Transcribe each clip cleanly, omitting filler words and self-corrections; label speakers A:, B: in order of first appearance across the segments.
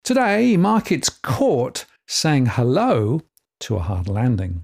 A: Today, markets caught saying hello to a hard landing.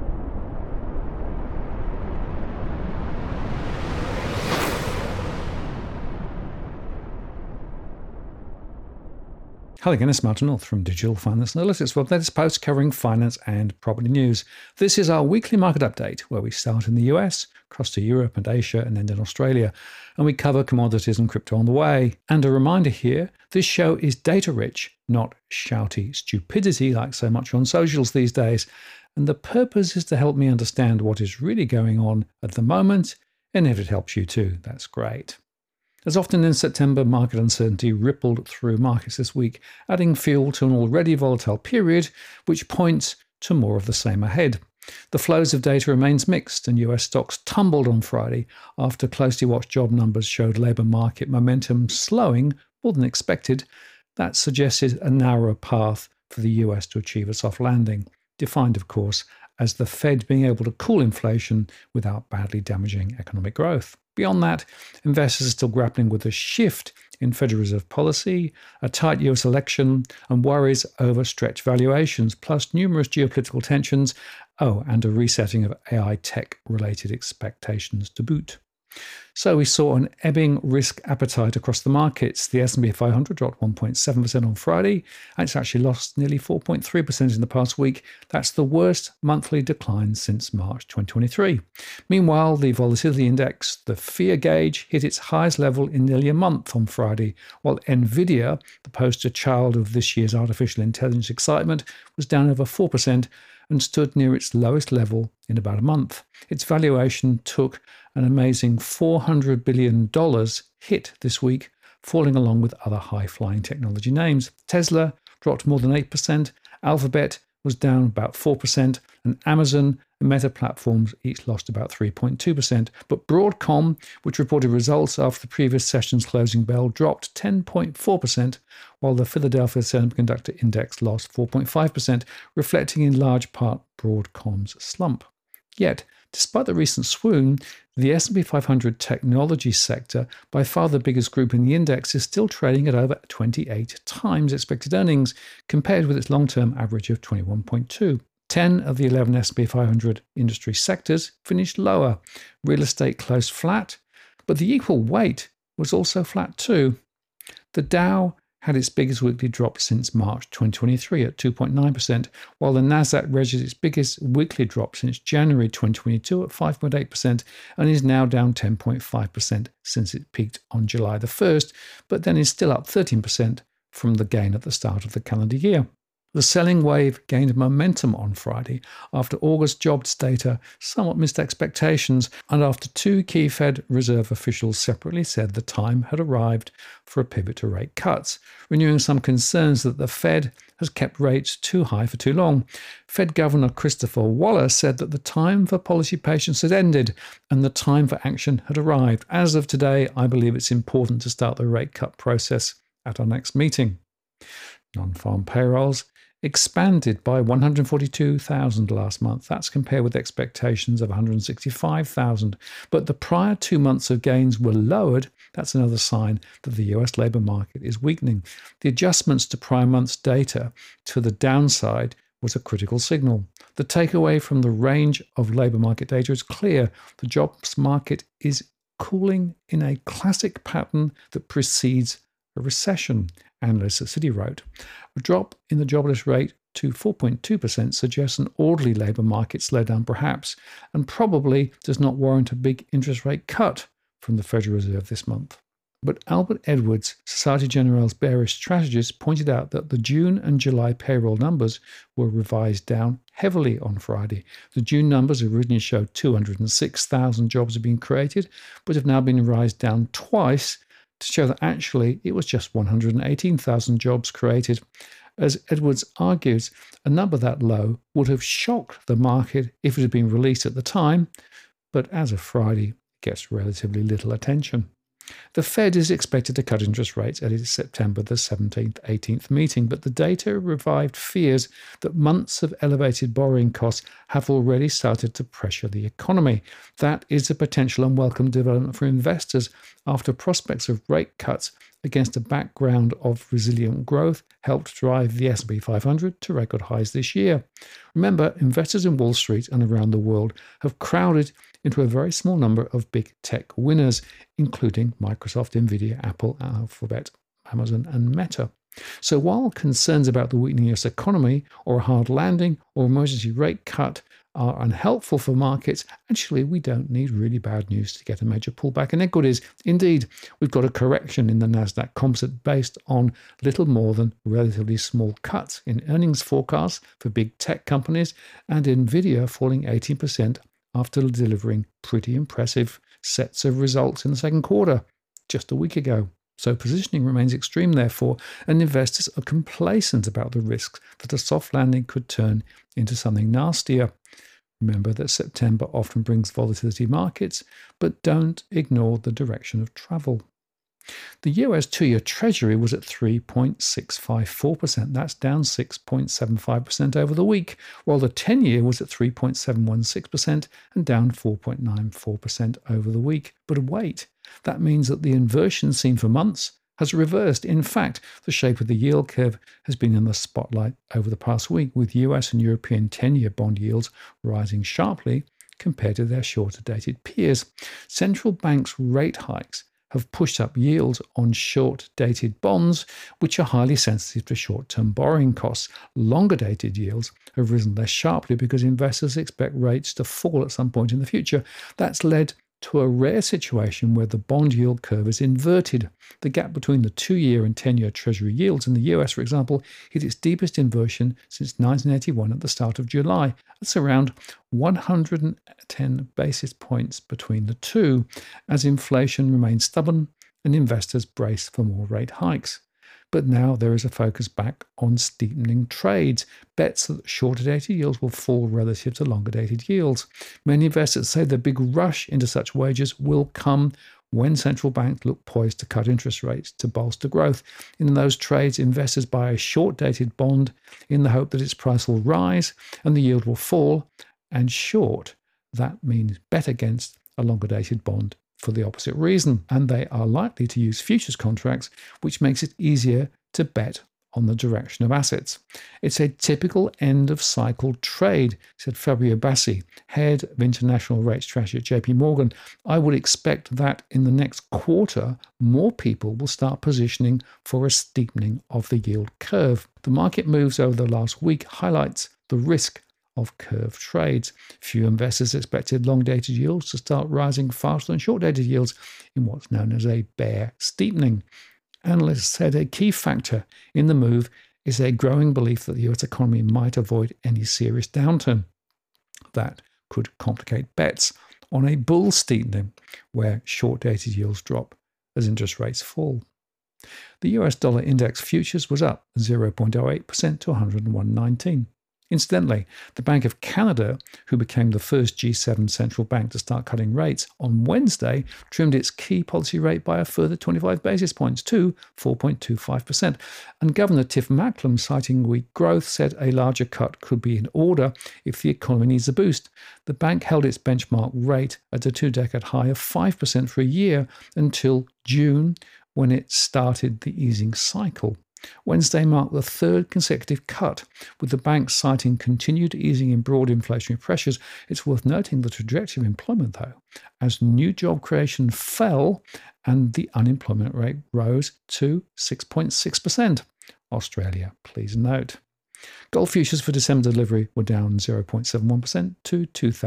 A: Hello again, it's Martin North from Digital Finance Analytics, web latest post covering finance and property news. This is our weekly market update, where we start in the US, across to Europe and Asia, and end in Australia, and we cover commodities and crypto on the way. And a reminder here, this show is data-rich, not shouty stupidity like so much on socials these days, and the purpose is to help me understand what is really going on at the moment, and if it helps you too, that's great. As often in September, market uncertainty rippled through markets this week, adding fuel to an already volatile period, which points to more of the same ahead. The flows of data remains mixed, and US stocks tumbled on Friday after closely watched job numbers showed labour market momentum slowing more than expected. That suggested a narrower path for the US to achieve a soft landing, defined, of course, as the Fed being able to cool inflation without badly damaging economic growth. Beyond that, investors are still grappling with a shift in Federal Reserve policy, a tight US election, and worries over stretched valuations, plus numerous geopolitical tensions, and a resetting of AI tech-related expectations to boot. So we saw an ebbing risk appetite across the markets. The S&P 500 dropped 1.7% on Friday, and it's actually lost nearly 4.3% in the past week. That's the worst monthly decline since March 2023. Meanwhile, the volatility index, the fear gauge, hit its highest level in nearly a month on Friday, while Nvidia, the poster child of this year's artificial intelligence excitement, was down over 4% and stood near its lowest level in about a month. Its valuation took an amazing $400 billion hit this week, falling along with other high-flying technology names. Tesla dropped more than 8%, Alphabet was down about 4%, and Amazon and Meta Platforms each lost about 3.2%. But Broadcom, which reported results after the previous session's closing bell, dropped 10.4%, while the Philadelphia Semiconductor Index lost 4.5%, reflecting in large part Broadcom's slump. Yet, despite the recent swoon, the S&P 500 technology sector, by far the biggest group in the index, is still trading at over 28 times expected earnings, compared with its long-term average of 21.2. 10 of the 11 S&P 500 industry sectors finished lower. Real estate closed flat, but the equal weight was also flat too. The Dow had its biggest weekly drop since March 2023 at 2.9%, while the Nasdaq registered its biggest weekly drop since January 2022 at 5.8% and is now down 10.5% since it peaked on July the 1st, but then is still up 13% from the gain at the start of the calendar year. The selling wave gained momentum on Friday after August jobs data somewhat missed expectations and after two key Fed Reserve officials separately said the time had arrived for a pivot to rate cuts, renewing some concerns that the Fed has kept rates too high for too long. Fed Governor Christopher Waller said that the time for policy patience had ended and the time for action had arrived. As of today, I believe it's important to start the rate cut process at our next meeting. Non-farm payrolls expanded by 142,000 last month. That's compared with expectations of 165,000. But the prior 2 months of gains were lowered. That's another sign that the US labour market is weakening. The adjustments to prior months' data to the downside was a critical signal. The takeaway from the range of labour market data is clear. The jobs market is cooling in a classic pattern that precedes a recession, analysts at Citi wrote. A drop in the jobless rate to 4.2% suggests an orderly labour market slowdown perhaps, and probably does not warrant a big interest rate cut from the Federal Reserve this month. But Albert Edwards, Societe Generale's bearish strategist, pointed out that the June and July payroll numbers were revised down heavily on Friday. The June numbers originally showed 206,000 jobs had been created, but have now been revised down twice to show that actually it was just 118,000 jobs created. As Edwards argues, a number that low would have shocked the market if it had been released at the time, but as of Friday, it gets relatively little attention. The Fed is expected to cut interest rates at its September the 17th, 18th meeting, but the data revived fears that months of elevated borrowing costs have already started to pressure the economy. That is a potential unwelcome development for investors after prospects of rate cuts against a background of resilient growth helped drive the S&P 500 to record highs this year. Remember, investors in Wall Street and around the world have crowded into a very small number of big tech winners, including Microsoft, Nvidia, Apple, Alphabet, Amazon, and Meta. So while concerns about the weakening US economy or a hard landing or emergency rate cut are unhelpful for markets, actually we don't need really bad news to get a major pullback in equities. Indeed, we've got a correction in the Nasdaq Composite based on little more than relatively small cuts in earnings forecasts for big tech companies, and Nvidia falling 18% after delivering pretty impressive sets of results in the second quarter just a week ago. So positioning remains extreme, therefore, and investors are complacent about the risks that a soft landing could turn into something nastier. Remember that September often brings volatility markets, but don't ignore the direction of travel. The US 2-year Treasury was at 3.654%. That's down 6.75% over the week, while the 10-year was at 3.716% and down 4.94% over the week. But wait, that means that the inversion seen for months has reversed. In fact, the shape of the yield curve has been in the spotlight over the past week, with US and European 10-year bond yields rising sharply compared to their shorter-dated peers. Central banks' rate hikes have pushed up yields on short-dated bonds, which are highly sensitive to short-term borrowing costs. Longer-dated yields have risen less sharply because investors expect rates to fall at some point in the future. That's led to a rare situation where the bond yield curve is inverted. The gap between the 2-year and 10-year Treasury yields in the US, for example, hit its deepest inversion since 1981 at the start of July. That's around 110 basis points between the two, as inflation remains stubborn and investors brace for more rate hikes. But now there is a focus back on steepening trades, bets that shorter-dated yields will fall relative to longer-dated yields. Many investors say the big rush into such wagers will come when central banks look poised to cut interest rates to bolster growth. In those trades, investors buy a short-dated bond in the hope that its price will rise and the yield will fall, and short, that means bet against a longer-dated bond for the opposite reason, and they are likely to use futures contracts, which makes it easier to bet on the direction of assets. It's a typical end-of-cycle trade, said Fabio Bassi, head of international rate strategy at JP Morgan. I would expect that in the next quarter, more people will start positioning for a steepening of the yield curve. The market moves over the last week highlights the risk of curve trades. Few investors expected long-dated yields to start rising faster than short-dated yields in what's known as a bear steepening. Analysts said a key factor in the move is a growing belief that the US economy might avoid any serious downturn. That could complicate bets on a bull steepening where short-dated yields drop as interest rates fall. The US dollar index futures was up 0.08% to 101.19. Incidentally, the Bank of Canada, who became the first G7 central bank to start cutting rates, on Wednesday trimmed its key policy rate by a further 25 basis points to 4.25%. And Governor Tiff Macklem, citing weak growth, said a larger cut could be in order if the economy needs a boost. The bank held its benchmark rate at a 2-decade high of 5% for a year until June, when it started the easing cycle. Wednesday marked the third consecutive cut, with the bank citing continued easing in broad inflationary pressures. It's worth noting the trajectory of employment, though, as new job creation fell and the unemployment rate rose to 6.6%. Australia, please note. Gold futures for December delivery were down 0.71% to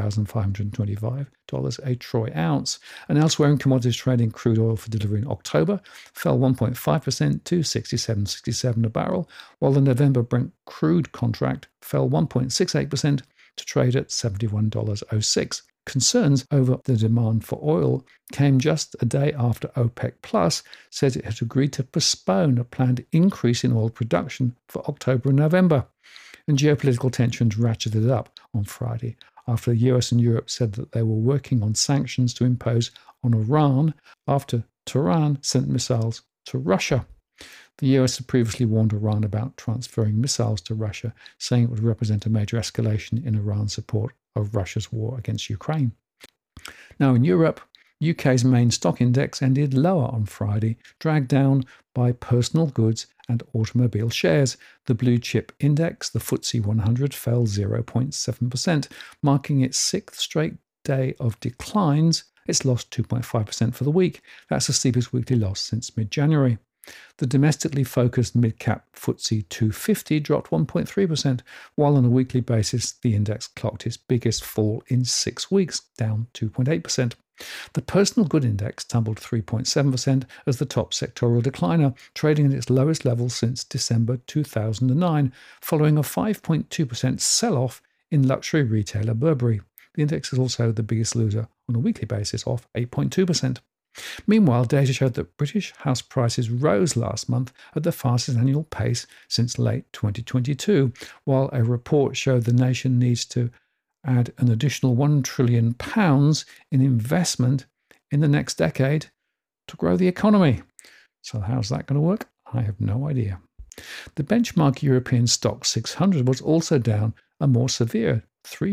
A: $2,525 a troy ounce. And elsewhere in commodities trading, crude oil for delivery in October fell 1.5% to $67.67 a barrel, while the November Brent crude contract fell 1.68% to trade at $71.06. Concerns over the demand for oil came just a day after OPEC Plus said it had agreed to postpone a planned increase in oil production for October and November. And geopolitical tensions ratcheted up on Friday after the US and Europe said that they were working on sanctions to impose on Iran after Tehran sent missiles to Russia. The US had previously warned Iran about transferring missiles to Russia, saying it would represent a major escalation in Iran's support of Russia's war against Ukraine. Now in Europe, UK's main stock index ended lower on Friday, dragged down by personal goods and automobile shares. The blue chip index, the FTSE 100, fell 0.7%, marking its sixth straight day of declines. It's lost 2.5% for the week. That's the steepest weekly loss since mid-January. The domestically focused mid-cap FTSE 250 dropped 1.3%, while on a weekly basis, the index clocked its biggest fall in 6 weeks, down 2.8%. The personal good index tumbled 3.7% as the top sectoral decliner, trading at its lowest level since December 2009, following a 5.2% sell-off in luxury retailer Burberry. The index is also the biggest loser on a weekly basis, off 8.2%. Meanwhile, data showed that British house prices rose last month at the fastest annual pace since late 2022, while a report showed the nation needs to add an additional £1 trillion in investment in the next decade to grow the economy. So how's that going to work? I have no idea. The benchmark European Stoxx 600 was also down a more severe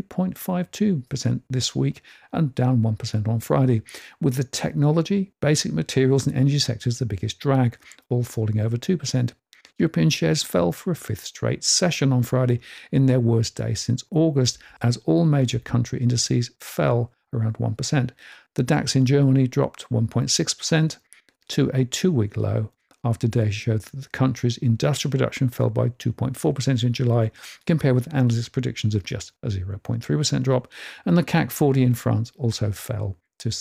A: 3.52% this week and down 1% on Friday, with the technology, basic materials and energy sectors the biggest drag, all falling over 2%. European shares fell for a fifth straight session on Friday in their worst day since August, as all major country indices fell around 1%. The DAX in Germany dropped 1.6% to a 2-week low, after data showed that the country's industrial production fell by 2.4% in July, compared with analysts' predictions of just a 0.3% drop, and the CAC 40 in France also fell to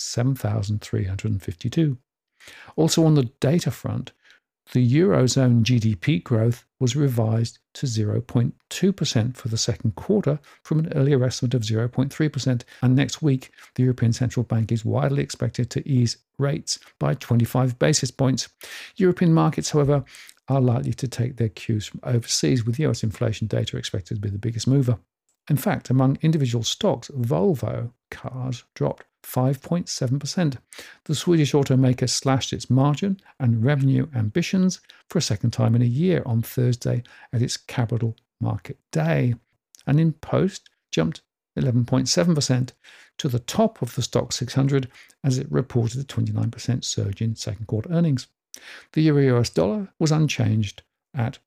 A: 7,352. Also on the data front, the Eurozone GDP growth was revised to 0.2% for the second quarter from an earlier estimate of 0.3%, and next week the European Central Bank is widely expected to ease rates by 25 basis points. European markets, however, are likely to take their cues from overseas, with US inflation data expected to be the biggest mover. In fact, among individual stocks, Volvo Cars dropped 5.7%. The Swedish automaker slashed its margin and revenue ambitions for a second time in a year on Thursday at its Capital Market Day, and in Post jumped 11.7% to the top of the Stoxx 600 as it reported a 29% surge in second quarter earnings. The Euro-US dollar was unchanged at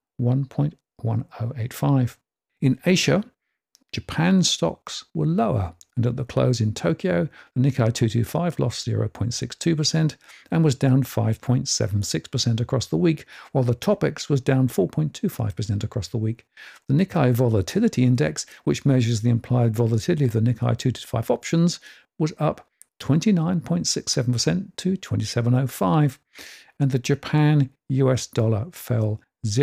A: 1.1085. In Asia, Japan stocks were lower, and at the close in Tokyo, the Nikkei 225 lost 0.62% and was down 5.76% across the week, while the Topix was down 4.25% across the week. The Nikkei Volatility Index, which measures the implied volatility of the Nikkei 225 options, was up 29.67% to 2705, and the Japan US dollar fell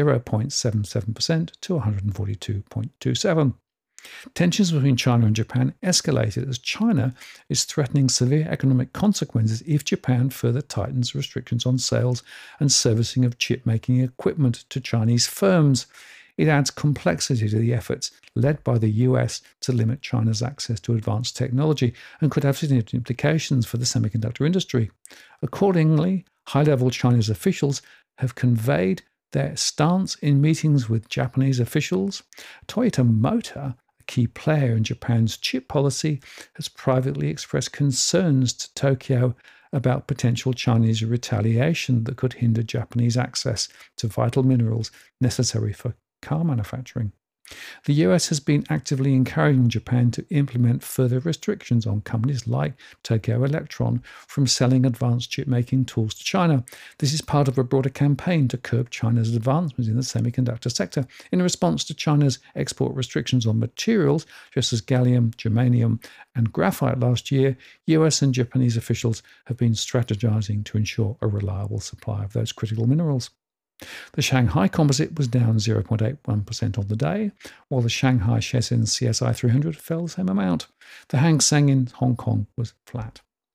A: 0.77% to 142.27. Tensions between China and Japan escalated as China is threatening severe economic consequences if Japan further tightens restrictions on sales and servicing of chip-making equipment to Chinese firms. It adds complexity to the efforts led by the US to limit China's access to advanced technology and could have significant implications for the semiconductor industry. Accordingly, high-level Chinese officials have conveyed their stance in meetings with Japanese officials. Toyota Motor, a key player in Japan's chip policy, has privately expressed concerns to Tokyo about potential Chinese retaliation that could hinder Japanese access to vital minerals necessary for car manufacturing. The US has been actively encouraging Japan to implement further restrictions on companies like Tokyo Electron from selling advanced chip-making tools to China. This is part of a broader campaign to curb China's advancements in the semiconductor sector in response to China's export restrictions on materials such as gallium, germanium, and graphite last year. US and Japanese officials have been strategizing to ensure a reliable supply of those critical minerals. The Shanghai Composite was down 0.81% on the day, while the Shanghai Shenzhen CSI 300 fell the same amount. The Hang Seng in Hong Kong was flat.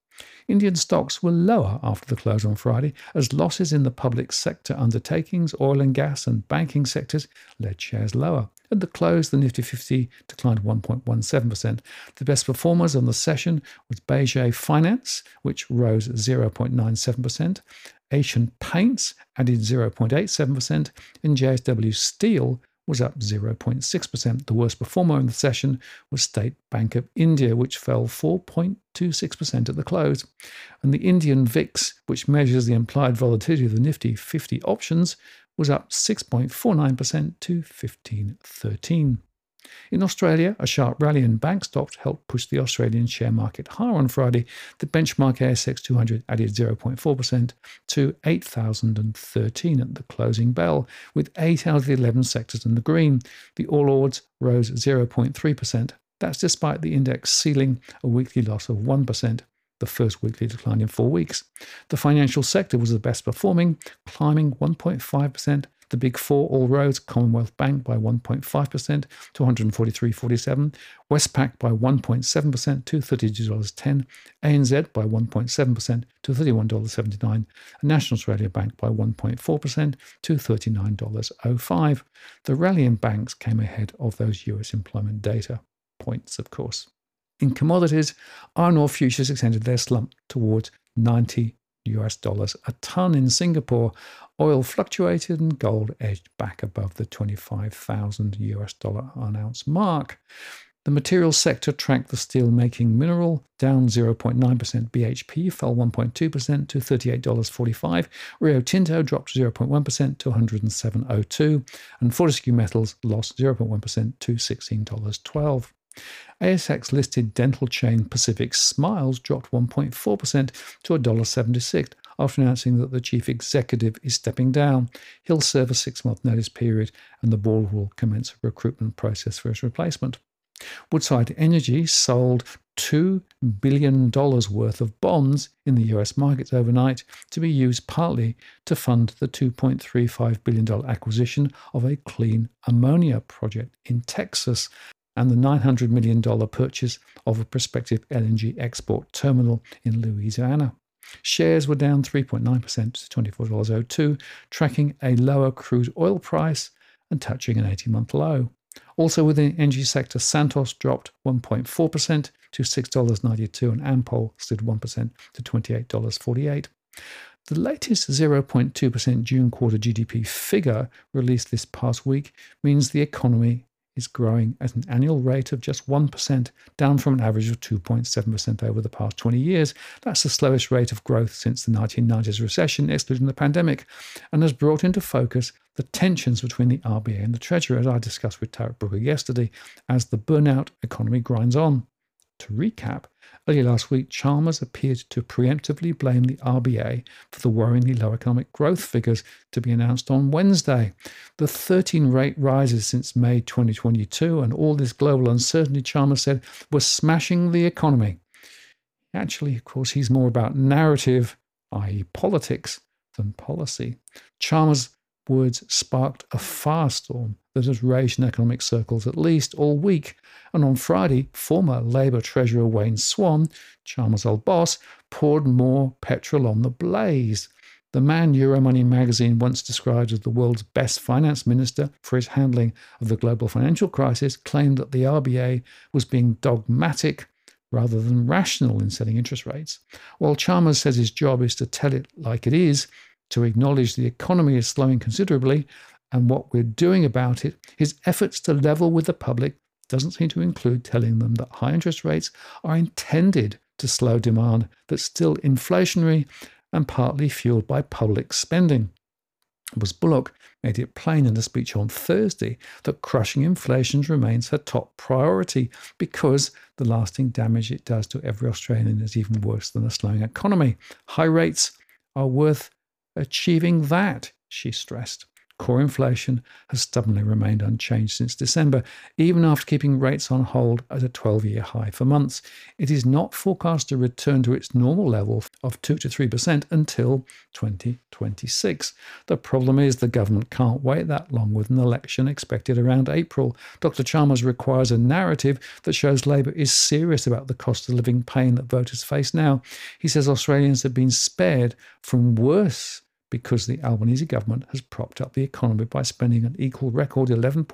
A: Indian stocks were lower after the close on Friday as losses in the public sector undertakings, oil and gas and banking sectors led shares lower. At the close, the Nifty 50 declined 1.17%. The best performers on the session was Beige Finance, which rose 0.97%. Asian Paints added 0.87%, and JSW Steel was up 0.6%. The worst performer in the session was State Bank of India, which fell 4.26% at the close. And the Indian VIX, which measures the implied volatility of the Nifty 50 options, was up 6.49% to 1513. In Australia, a sharp rally in bank stocks helped push the Australian share market higher on Friday. The benchmark ASX 200 added 0.4% to 8,013 at the closing bell, with 8 out of the 11 sectors in the green. The All Ords rose 0.3%. That's despite the index sealing a weekly loss of 1%, the first weekly decline in 4 weeks. The financial sector was the best performing, climbing 1.5%. The Big Four all rose: Commonwealth Bank by 1.5% to $143.47, Westpac by 1.7% to $32.10, ANZ by 1.7% to $31.79, and National Australia Bank by 1.4% to $39.05. The rally in banks came ahead of those US employment data points, of course. In commodities, iron ore futures extended their slump towards $90 a ton in Singapore. Oil fluctuated and gold edged back above the $25,000 an ounce mark. The materials sector tracked the steel-making mineral, down 0.9%. BHP fell 1.2% to $38.45. Rio Tinto dropped 0.1% to $107.02. And Fortescue Metals lost 0.1% to $16.12. ASX-listed dental chain Pacific Smiles dropped 1.4% to $1.76 after announcing that the chief executive is stepping down. He'll serve a 6-month notice period, and the board will commence a recruitment process for his replacement. Woodside Energy sold $2 billion worth of bonds in the US markets overnight to be used partly to fund the $2.35 billion acquisition of a clean ammonia project in Texas and the $900 million purchase of a prospective LNG export terminal in Louisiana. Shares were down 3.9% to $24.02, tracking a lower crude oil price and touching an 80-month low. Also within the energy sector, Santos dropped 1.4% to $6.92 and Ampol slid 1% to $28.48. The latest 0.2% June quarter GDP figure released this past week means the economy is growing at an annual rate of just 1%, down from an average of 2.7% over the past 20 years. That's the slowest rate of growth since the 1990s recession, excluding the pandemic, and has brought into focus the tensions between the RBA and the Treasury, as I discussed with Tarek Brooker yesterday, as the burnout economy grinds on. To recap, earlier last week, Chalmers appeared to preemptively blame the RBA for the worryingly low economic growth figures to be announced on Wednesday. The 13 rate rises since May 2022 and all this global uncertainty, Chalmers said, were smashing the economy. Actually, of course, he's more about narrative, i.e. politics, than policy. Chalmers' words sparked a firestorm that has raged in economic circles at least all week. And on Friday, former Labour Treasurer Wayne Swan, Chalmers' old boss, poured more petrol on the blaze. The man Euromoney magazine once described as the world's best finance minister for his handling of the global financial crisis claimed that the RBA was being dogmatic rather than rational in setting interest rates. While Chalmers says his job is to tell it like it is, to acknowledge the economy is slowing considerably and what we're doing about it, his efforts to level with the public doesn't seem to include telling them that high interest rates are intended to slow demand that's still inflationary and partly fueled by public spending. Bullock made it plain in a speech on Thursday that crushing inflation remains her top priority because the lasting damage it does to every Australian is even worse than a slowing economy. High rates are worth achieving that, she stressed. Core inflation has stubbornly remained unchanged since December, even after keeping rates on hold at a 12-year high for months. It is not forecast to return to its normal level of 2 to 3% until 2026. The problem is the government can't wait that long with an election expected around April. Dr. Chalmers requires a narrative that shows Labour is serious about the cost of living pain that voters face now. He says Australians have been spared from worse because the Albanese government has propped up the economy by spending an equal record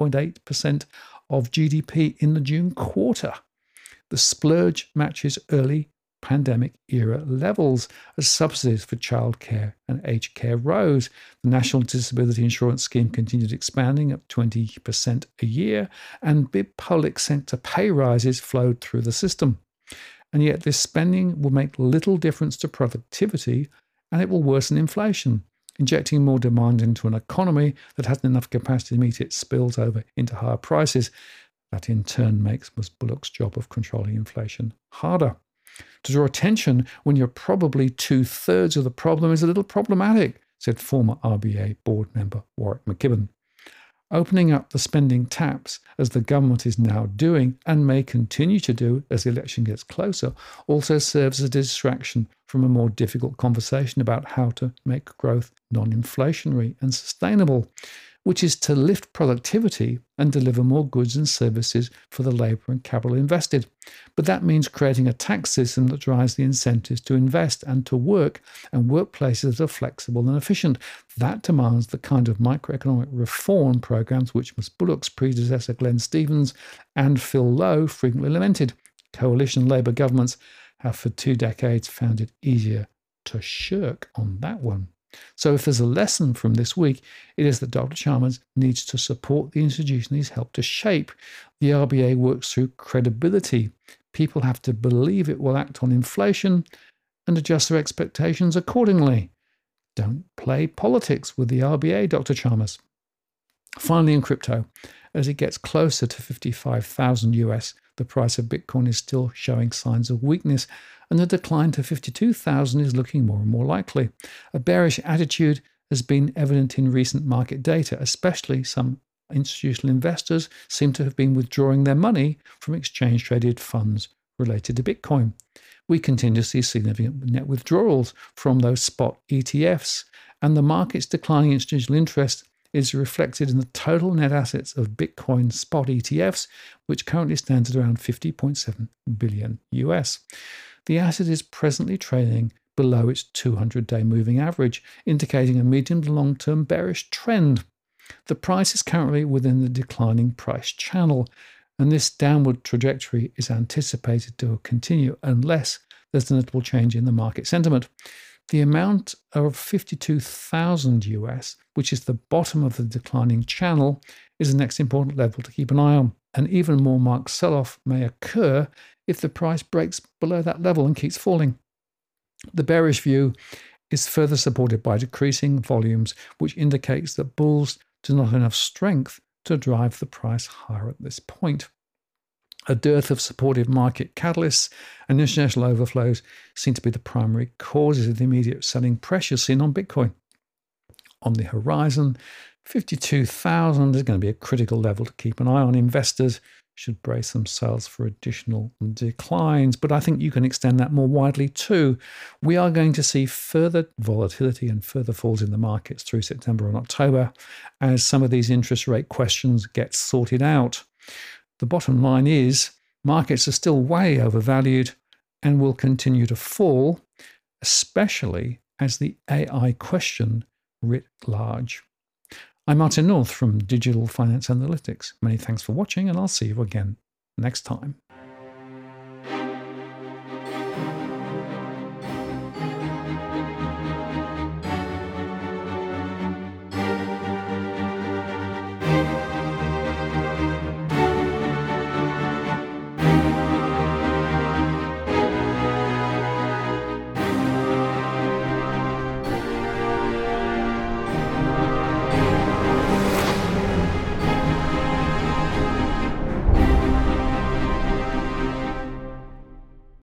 A: 11.8% of GDP in the June quarter. The splurge matches early pandemic era levels as subsidies for childcare and aged care rose. The National Disability Insurance Scheme continued expanding at 20% a year, and big public sector pay rises flowed through the system. And yet this spending will make little difference to productivity, and it will worsen inflation, injecting more demand into an economy that hasn't enough capacity to meet it spills over into higher prices. That in turn makes Ms. Bullock's job of controlling inflation harder. To draw attention when you're probably 2/3 of the problem is a little problematic, said former RBA board member Warwick McKibben. Opening up the spending taps, as the government is now doing and may continue to do as the election gets closer, also serves as a distraction from a more difficult conversation about how to make growth non-inflationary and sustainable, which is to lift productivity and deliver more goods and services for the labour and capital invested. But that means creating a tax system that drives the incentives to invest and to work, and workplaces that are flexible and efficient. That demands the kind of microeconomic reform programs which Ms. Bullock's predecessor Glenn Stevens and Phil Lowe frequently lamented. Coalition Labour governments have for 2 decades found it easier to shirk on that one. So if there's a lesson from this week, it is that Dr. Chalmers needs to support the institution he's helped to shape. The RBA works through credibility. People have to believe it will act on inflation and adjust their expectations accordingly. Don't play politics with the RBA, Dr. Chalmers. Finally, in crypto, as it gets closer to 55,000 US, the price of Bitcoin is still showing signs of weakness, and the decline to 52,000 is looking more and more likely. A bearish attitude has been evident in recent market data, especially some institutional investors seem to have been withdrawing their money from exchange-traded funds related to Bitcoin. We continue to see significant net withdrawals from those spot ETFs, and the market's declining institutional interest is reflected in the total net assets of Bitcoin spot ETFs, which currently stands at around 50.7 billion US. The asset is presently trading below its 200-day moving average, indicating a medium to long-term bearish trend. The price is currently within the declining price channel, and this downward trajectory is anticipated to continue unless there's a notable change in the market sentiment. The amount of 52,000 US, which is the bottom of the declining channel, is the next important level to keep an eye on. An even more marked sell-off may occur if the price breaks below that level and keeps falling. The bearish view is further supported by decreasing volumes, which indicates that bulls do not have enough strength to drive the price higher at this point. A dearth of supportive market catalysts and international overflows seem to be the primary causes of the immediate selling pressure seen on Bitcoin. On the horizon, 52,000 is going to be a critical level to keep an eye on. Investors should brace themselves for additional declines, but I think you can extend that more widely too. We are going to see further volatility and further falls in the markets through September and October as some of these interest rate questions get sorted out. The bottom line is markets are still way overvalued and will continue to fall, especially as the AI question writ large. I'm Martin North from Digital Finance Analytics. Many thanks for watching, and I'll see you again next time.